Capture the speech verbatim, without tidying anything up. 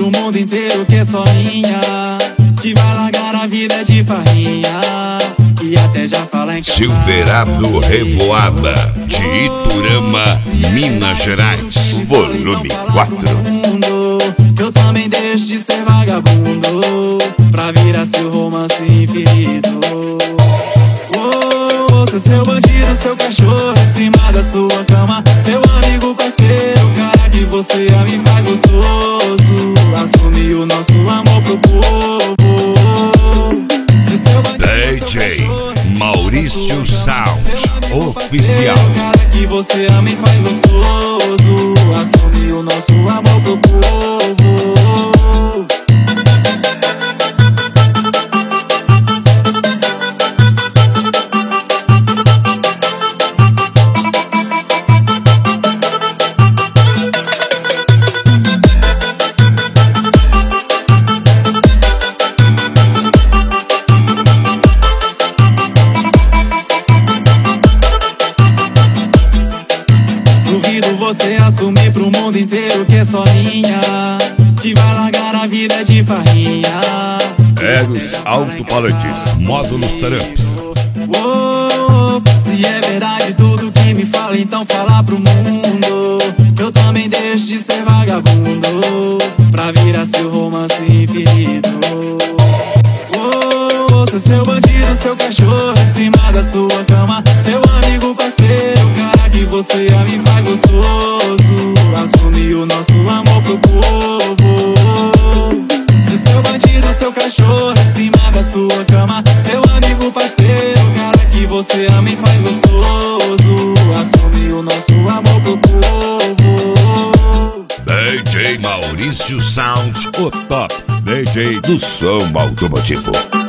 pro mundo inteiro que é só minha, que vai largar a vida de farrinha e até já fala em casar. Silverado Revoada, de Iturama, Minas Gerais, volume quatro. Eu também deixo de ser vagabundo pra virar seu romance infinito. Oh, você, seu bandido, seu cachorro em cima da sua cama, seu amigo, parceiro, cara que você a mim faz gostoso. Assume o nosso amor pro povo. Se seu bandido, D J Maurício Sound Oficial, cara que você a mim faz gostoso. Assume o nosso amor pro povo. Você assumir pro mundo inteiro que é só minha, que vai largar a vida de farrinha. Eros Autopalantes, módulos Tramps. Oh, se é verdade tudo que me fala, então fala pro mundo. Eu também deixo de ser vagabundo pra virar seu romance infinito. Oh, você, seu bandido, seu cachorro em cima da sua cama, seu amigo, parceiro, cara que você a mim faz gostoso. Assume o nosso amor pro povo. Se seu bandido, seu cachorro em cima da sua cama, seu amigo, parceiro, cara que você a mim faz gostoso. Assume o nosso amor pro povo. D J Maurício Sound, o top D J do som automotivo.